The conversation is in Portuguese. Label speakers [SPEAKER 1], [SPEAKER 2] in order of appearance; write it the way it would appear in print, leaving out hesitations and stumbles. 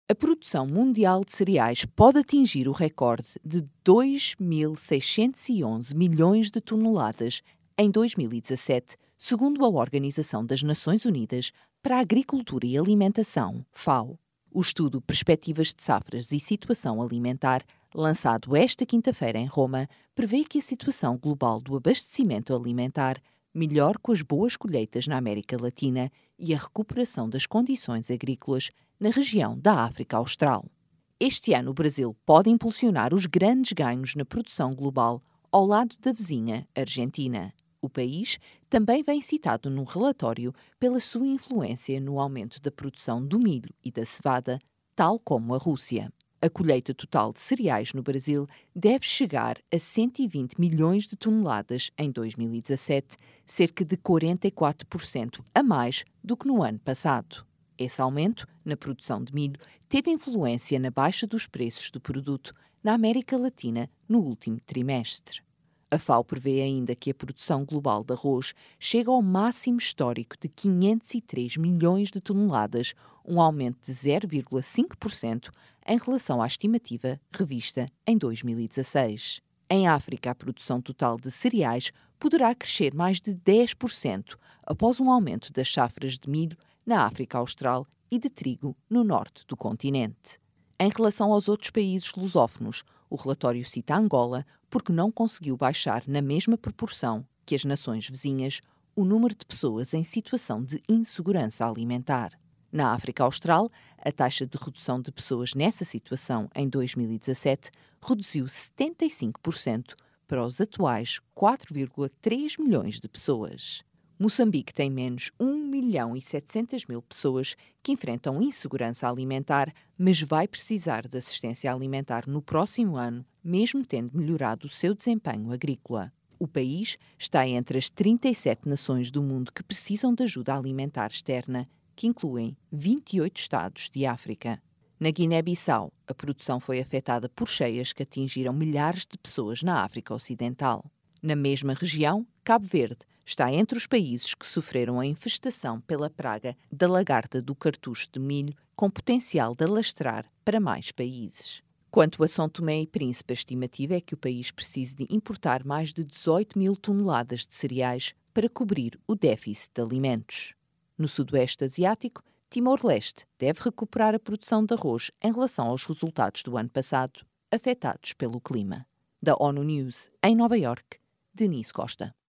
[SPEAKER 1] A produção mundial de cereais pode atingir o recorde de 2.611 milhões de toneladas em 2017, segundo a Organização das Nações Unidas para a Agricultura e Alimentação, FAO. O estudo Perspectivas de Safras e Situação Alimentar, lançado esta quinta-feira em Roma, prevê que a situação global do abastecimento alimentar melhore com as boas colheitas na América Latina e a recuperação das condições agrícolas na região da África Austral. Este ano, o Brasil pode impulsionar os grandes ganhos na produção global ao lado da vizinha Argentina. O país também vem citado no relatório pela sua influência no aumento da produção do milho e da cevada, tal como a Rússia. A colheita total de cereais no Brasil deve chegar a 120 milhões de toneladas em 2017, cerca de 44% a mais do que no ano passado. Esse aumento na produção de milho teve influência na baixa dos preços do produto na América Latina no último trimestre. A FAO prevê ainda que a produção global de arroz chega ao máximo histórico de 503 milhões de toneladas, um aumento de 0,5% em relação à estimativa revista em 2016. Em África, a produção total de cereais poderá crescer mais de 10% após um aumento das safras de milho na África Austral e de trigo no norte do continente. Em relação aos outros países lusófonos, o relatório cita Angola porque não conseguiu baixar na mesma proporção que as nações vizinhas o número de pessoas em situação de insegurança alimentar. Na África Austral, a taxa de redução de pessoas nessa situação em 2017 reduziu 75% para os atuais 4,3 milhões de pessoas. Moçambique tem menos 1.700.000 pessoas que enfrentam insegurança alimentar, mas vai precisar de assistência alimentar no próximo ano, mesmo tendo melhorado o seu desempenho agrícola. O país está entre as 37 nações do mundo que precisam de ajuda alimentar externa, que incluem 28 estados de África. Na Guiné-Bissau, a produção foi afetada por cheias que atingiram milhares de pessoas na África Ocidental. Na mesma região, Cabo Verde está entre os países que sofreram a infestação pela praga da lagarta do cartucho de milho, com potencial de alastrar para mais países. Quanto a São Tomé e Príncipe, a estimativa é que o país precise de importar mais de 18 mil toneladas de cereais para cobrir o déficit de alimentos. No Sudoeste Asiático, Timor-Leste deve recuperar a produção de arroz em relação aos resultados do ano passado, afetados pelo clima. Da ONU News, em Nova Iorque, Denise Costa.